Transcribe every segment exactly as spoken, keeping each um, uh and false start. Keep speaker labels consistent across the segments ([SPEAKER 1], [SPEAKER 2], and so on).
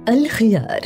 [SPEAKER 1] الخيار.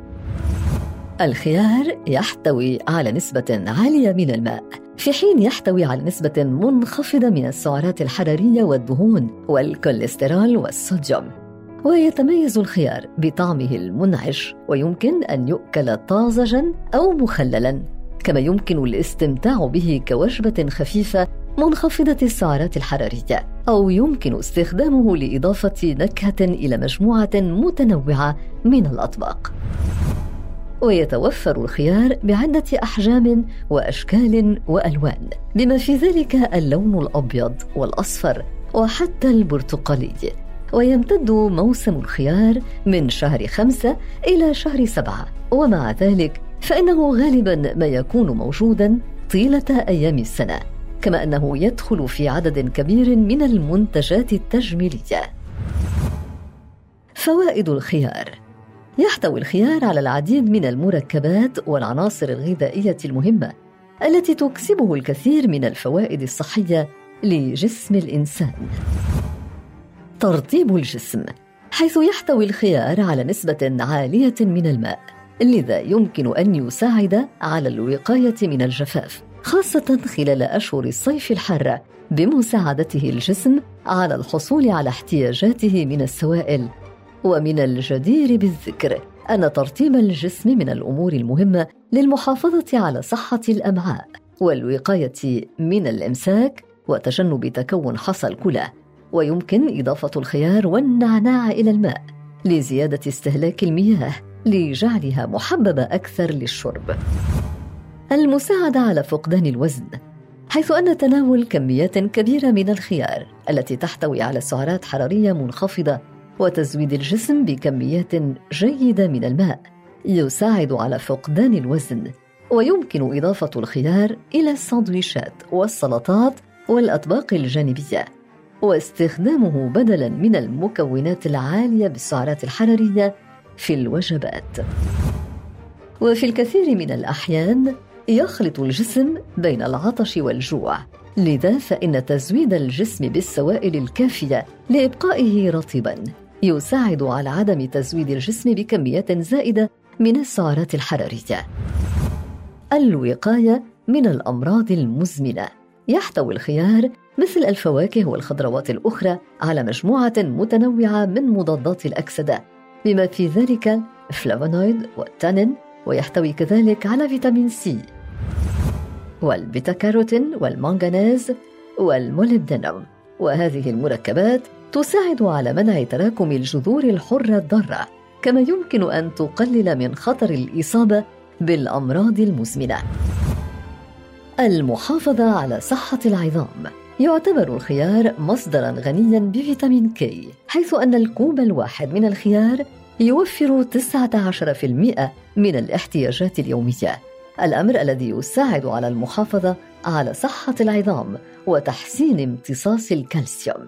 [SPEAKER 1] الخيار يحتوي على نسبة عالية من الماء، في حين يحتوي على نسبة منخفضة من السعرات الحرارية والدهون والكوليسترول والصوديوم. ويتميز الخيار بطعمه المنعش، ويمكن أن يؤكل طازجاً أو مخللاً، كما يمكن الاستمتاع به كوجبة خفيفة منخفضة السعرات الحرارية، أو يمكن استخدامه لإضافة نكهة إلى مجموعة متنوعة من الأطباق. ويتوفر الخيار بعدة أحجام وأشكال وألوان، بما في ذلك اللون الأبيض والأصفر وحتى البرتقالي. ويمتد موسم الخيار من شهر خمسة إلى شهر سبعة، ومع ذلك فإنه غالباً ما يكون موجوداً طيلة أيام السنة، كما أنه يدخل في عدد كبير من المنتجات التجميلية. فوائد الخيار: يحتوي الخيار على العديد من المركبات والعناصر الغذائية المهمة التي تكسبه الكثير من الفوائد الصحية لجسم الإنسان. ترطيب الجسم، حيث يحتوي الخيار على نسبة عالية من الماء، لذا يمكن أن يساعد على الوقاية من الجفاف، خاصة خلال أشهر الصيف الحارة، بمساعدته الجسم على الحصول على احتياجاته من السوائل. ومن الجدير بالذكر أن ترطيب الجسم من الأمور المهمة للمحافظة على صحة الأمعاء والوقاية من الإمساك وتجنب تكون حصى الكلى. ويمكن إضافة الخيار والنعناع إلى الماء لزيادة استهلاك المياه لجعلها محببة أكثر للشرب. المساعدة على فقدان الوزن، حيث أن تناول كميات كبيرة من الخيار التي تحتوي على سعرات حرارية منخفضة وتزويد الجسم بكميات جيدة من الماء يساعد على فقدان الوزن. ويمكن إضافة الخيار إلى الساندويشات والسلطات والأطباق الجانبية، واستخدامه بدلاً من المكونات العالية بالسعرات الحرارية في الوجبات. وفي الكثير من الأحيان يخلط الجسم بين العطش والجوع، لذا فإن تزويد الجسم بالسوائل الكافية لإبقائه رطباً يساعد على عدم تزويد الجسم بكميات زائدة من السعرات الحرارية. الوقاية من الأمراض المزمنة، يحتوي الخيار مثل الفواكه والخضروات الأخرى على مجموعة متنوعة من مضادات الأكسدة، بما في ذلك الفلافونويد والتانين، ويحتوي كذلك على فيتامين سي والبيتا كاروتين والمنغنيز والموليبدينم. وهذه المركبات تساعد على منع تراكم الجذور الحرة الضارة، كما يمكن أن تقلل من خطر الإصابة بالأمراض المزمنة. المحافظة على صحة العظام، يعتبر الخيار مصدراً غنياً بفيتامين كي، حيث أن الكوب الواحد من الخيار يوفر تسعة عشر بالمئة من الاحتياجات اليومية، الأمر الذي يساعد على المحافظة على صحة العظام وتحسين امتصاص الكالسيوم.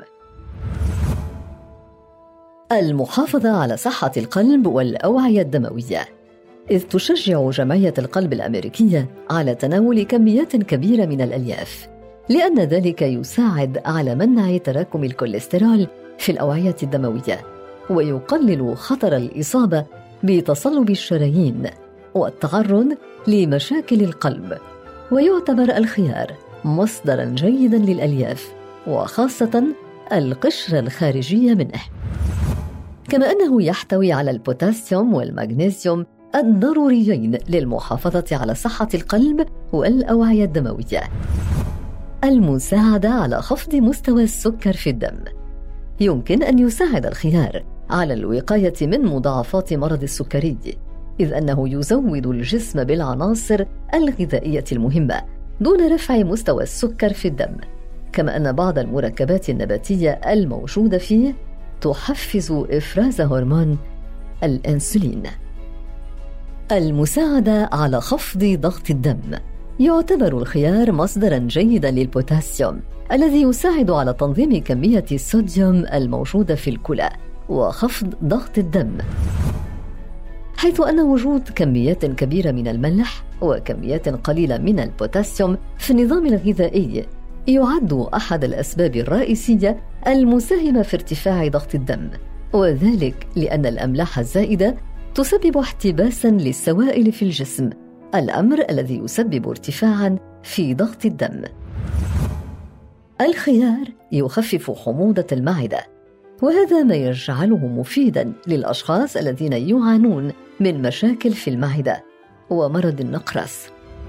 [SPEAKER 1] المحافظة على صحة القلب والأوعية الدموية، إذ تشجع جمعية القلب الأمريكية على تناول كميات كبيرة من الألياف، لأن ذلك يساعد على منع تراكم الكوليسترول في الأوعية الدموية، ويقلل خطر الإصابة بتصلب الشرايين والتعرض لمشاكل القلب. ويعتبر الخيار مصدراً جيداً للألياف، وخاصة القشرة الخارجية منه، كما أنه يحتوي على البوتاسيوم والمغنيسيوم الضروريين للمحافظة على صحة القلب والأوعية الدموية. المساعدة على خفض مستوى السكر في الدم، يمكن أن يساعد الخيار على الوقاية من مضاعفات مرض السكري، إذ أنه يزود الجسم بالعناصر الغذائية المهمة دون رفع مستوى السكر في الدم، كما أن بعض المركبات النباتية الموجودة فيه تحفز إفراز هرمون الأنسولين. المساعدة على خفض ضغط الدم، يعتبر الخيار مصدراً جيداً للبوتاسيوم الذي يساعد على تنظيم كمية الصوديوم الموجودة في الكلى وخفض ضغط الدم، حيث أن وجود كميات كبيرة من الملح وكميات قليلة من البوتاسيوم في النظام الغذائي يعد أحد الأسباب الرئيسية المساهمة في ارتفاع ضغط الدم، وذلك لأن الأملاح الزائدة تسبب احتباساً للسوائل في الجسم، الأمر الذي يسبب ارتفاعاً في ضغط الدم. الخيار يخفف حموضة المعدة، وهذا ما يجعله مفيداً للأشخاص الذين يعانون من مشاكل في المعدة ومرض النقرس.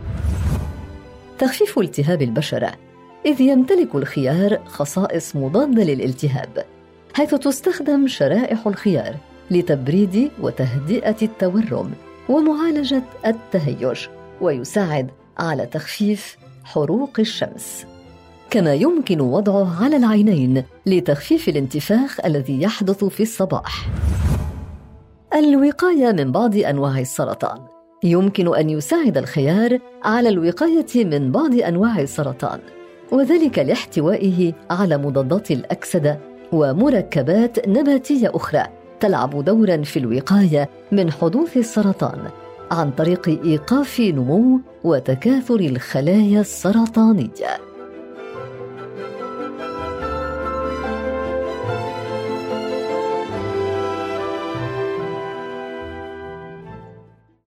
[SPEAKER 1] تخفيف التهاب البشرة، إذ يمتلك الخيار خصائص مضادة للالتهاب، حيث تستخدم شرائح الخيار لتبريد وتهدئة التورم ومعالجة التهيج، ويساعد على تخفيف حروق الشمس. كما يمكن وضعه على العينين لتخفيف الانتفاخ الذي يحدث في الصباح. الوقاية من بعض أنواع السرطان، يمكن أن يساعد الخيار على الوقاية من بعض أنواع السرطان، وذلك لاحتوائه على مضادات الأكسدة ومركبات نباتية أخرى تلعب دورا في الوقاية من حدوث السرطان عن طريق إيقاف نمو وتكاثر الخلايا السرطانية.